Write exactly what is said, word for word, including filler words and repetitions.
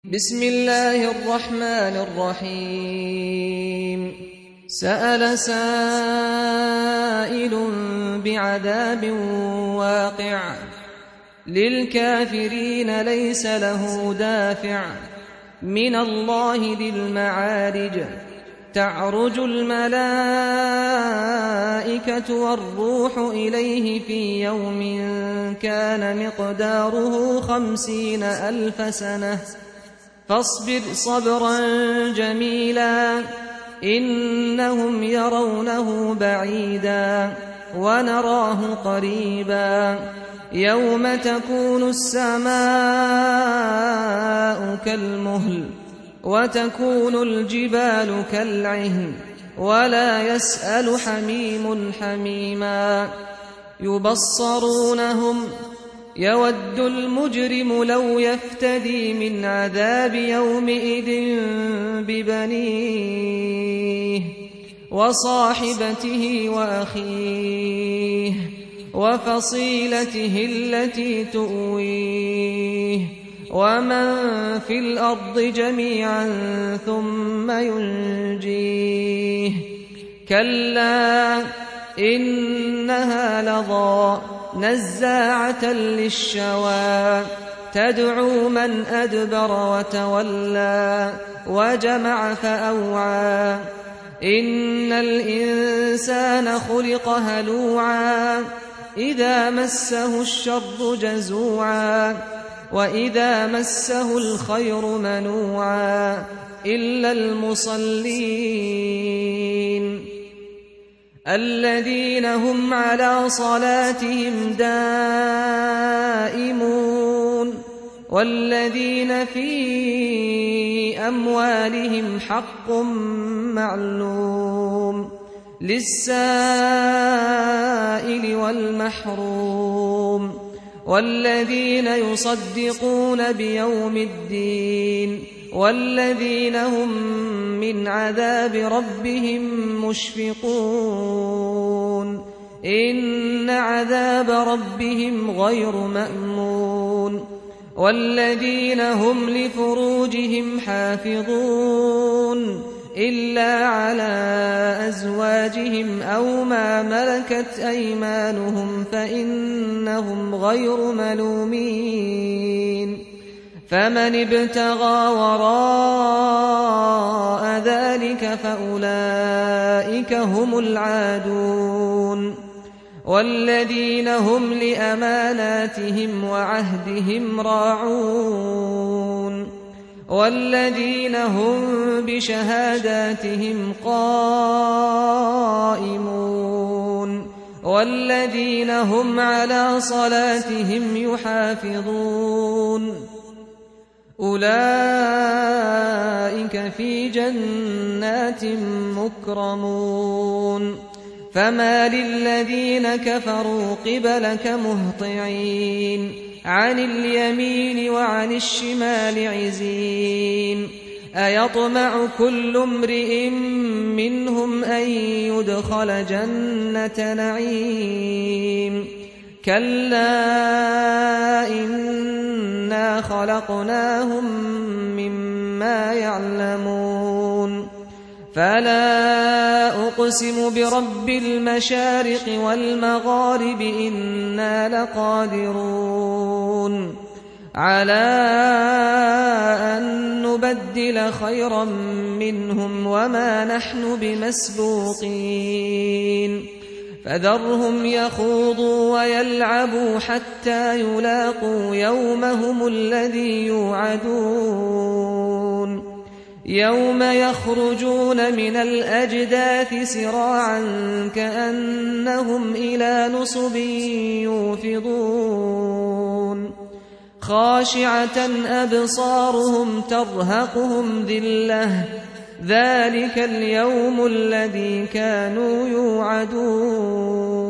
بسم الله الرحمن الرحيم سأل سائل بعذاب واقع للكافرين ليس له دافع من الله ذي المعارج تعرج الملائكة والروح إليه في يوم كان مقداره خمسين ألف سنة فاصبر صبرا جميلا إنهم يرونه بعيدا ونراه قريبا يوم تكون السماء كالمهل وتكون الجبال كالعهن ولا يسأل حميم حميما يبصرونهم يود المجرم لو يفتدي من عذاب يومئذ ببنيه وصاحبته وأخيه وفصيلته التي تؤويه ومن في الأرض جميعا ثم ينجيه كلا إنها لظى نزاعة للشوى تدعو من أدبر وتولى وجمع فأوعى إن الإنسان خلق هلوعا إذا مسه الشر جزوعا وإذا مسه الخير منوعا إلا المصلين الذين هم على صلاتهم دائمون والذين في أموالهم حق معلوم للسائل والمحروم والذين يصدقون بيوم الدين والذين هم من عذاب ربهم مشفقون إن عذاب ربهم غير مأمون والذين هم لفروجهم حافظون إلا على أزواجهم أو ما ملكت أيمانهم فإنهم غير ملومين فمن ابتغى وراء ذلك فأولئك هم العادون والذين هم لأماناتهم وعهدهم راعون والذين هم بشهاداتهم قائمون والذين هم على صلاتهم يحافظون أولئك في جنات مكرمون فما للذين كفروا قبلك مهطعين عن اليمين وعن الشمال عزين أيطمع كل امرئ منهم أن يدخل جنة نعيم كلا إنا خلقناهم مما يعلمون فلا أقسم برب المشارق والمغارب إنا لقادرون على أن نبدل خيرا منهم وما نحن بمسبوقين فذرهم يخوضوا ويلعبوا حتى يلاقوا يومهم الذي يوعدون يوم يخرجون من الأجداث سراعا كأنهم إلى نصب يوفضون خاشعة أبصارهم ترهقهم ذلة ذلك اليوم الذي كانوا يوعدون